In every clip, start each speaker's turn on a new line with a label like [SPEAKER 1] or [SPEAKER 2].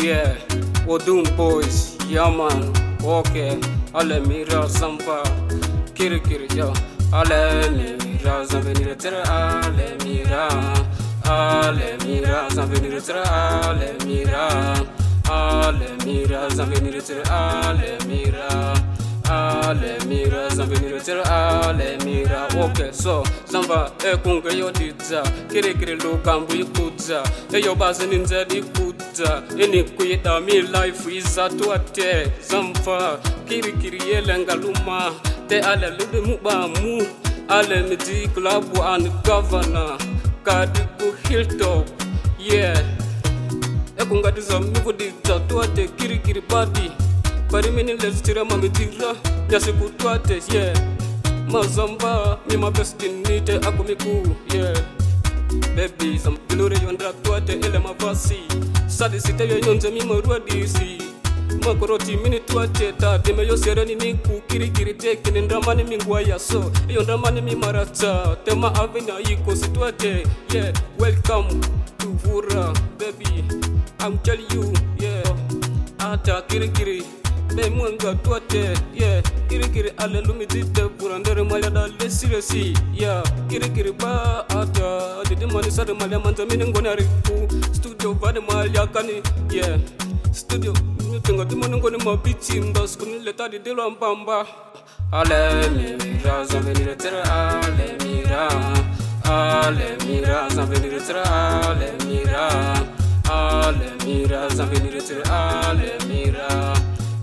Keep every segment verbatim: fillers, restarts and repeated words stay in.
[SPEAKER 1] Yeah, Odum boys, yeah man, okay. Ale mira samba, kiri kiri yo. Ale mira zamvenire tere, ale mira, ale mira zamvenire tere, ale mira, ale mira zamvenire tere, ale mira. Ale mira zamvenire tere, ale mira. Okay, so zamba e kunga yo didza, kiri kiri lo kambu yikudza, e yo bazi ninza dikudza, eni kuyida mi life isa tuate, zamba kiri kiri yele ngaluma, te ale lube muba mu, ale midi klabu and governor, kadiku hilltop, yeah. E kunga diza miku didza tuate kiri kiri body. Pari mini lezitira mami tira Nyasi kutuate, yeah. Mazamba, mi ma bestini te akumiku, yeah. Baby, zampilure yondra tuate ele mavasi Sadi site yo yonze mi marua disi Makoroti mini tuate ta Deme yo sereni niku kiri kiri teke Nindramani mi nguaya so Yondramani mi marata Tema avena yiko situate, yeah. Welcome to Vura, baby. I'm telling you, yeah. Ata kiri kiri Me mwanga tuate, yeah. Kiri kiri ale lumi dite Burandere maya da lesiresi, yeah. Kiri kiri ba ata Didi mani sade mali manza mini ngone riku Studio vade mali akani, yeah. Studio Nutenga dimoni ngone mabiti Ndas kuni leta di dilo ambamba. Ale mira zamvenire tere, ale mira. Ale mira zamvenire tere, ale mira. Ale mira zamvenire tere, ale mira.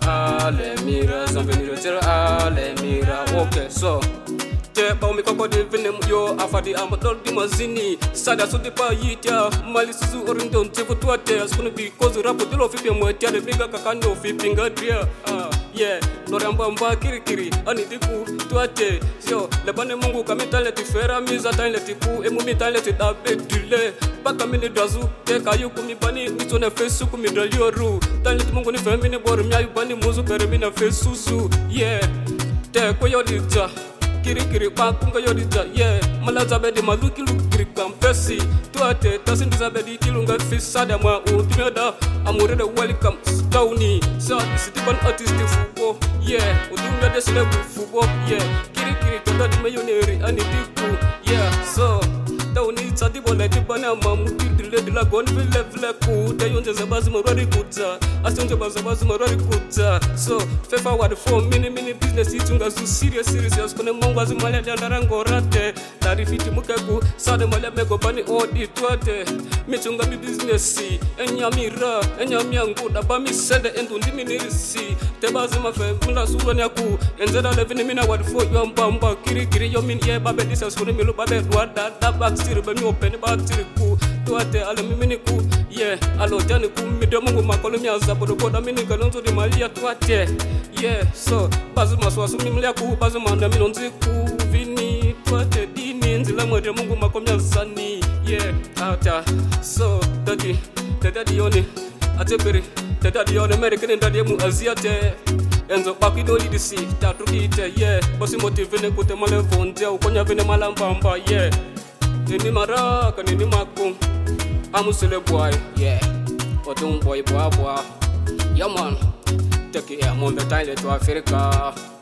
[SPEAKER 1] Ale mira zamvenire tere, ale mira. Okay, so te ba mi koko de venem yo afadi amadol di mazini sada so de pa yita mali suzu orindon te ko tuate askunu bi kozu rapo dilo fi pe mo tiade biga kakando fi pinga dria ah yeah doramba mba kiri kiri ani diku tuate yo le bane mungu kamitale ti fera miza tale ti ku emu mitale ti dabe dile baka mini dazu te kayu kumi bani mitone fesu kumi dalioru tale ti mungu ni femini bor mi ayu bani muzu pere mina fesusu yeah te ko yodita Kiri kiri pa kunga yodita, yeah. Malaza bedi maluki lukiri kampesi Tuate tasin dizabedi kilunga fisada ma utimeda Amurede welcome stawni Sa isitipan artisti fubo, yeah. Udunga desile fubo, yeah. Kiri kiri tada di mayoneri ani diku, yeah. So Tawni sadi bole di bana mamuti dile dila gon vile vile ku Te yonze zabazi marwari kuta Asi yonze bazabazi marwari kuta So fefa wadi for mini mini business Itunga zu serious serious Yaskone mongo azi malia dandara ngorate Dari fiti mukeku Sade malia mego bani odi tuate Mitunga mi business si Enya mira Enya miangu Daba mi sende endu ndimi nirisi Te bazi mafe Mula sura nyaku Enzeda levini mina wadi for Yamba mba kiri kiri Yomin ye babe disa skone milu babe Dwada daba Siri be mi open ba tiri ku tuate ale mimini ku yeah alo jani ku mi de mungu makolo mi azabo ko da mini kalonzo di malia tuate yeah so bazu maswasu mi mlia ku bazu manda mi nonzi ku vini tuate dini nzila mo de mungu makomi azani yeah ata so dadi dadi yoni atebere dadi yoni american dadi mu aziate Enzo baki doli disi ta trukite yeah bosi motive ne kute male vonte ukonya vene malambamba yeah Nini mara, kanini makum Amusele boy, yeah Odum boy, boy, boy Yeah man Take it, I'm on the toilet to Africa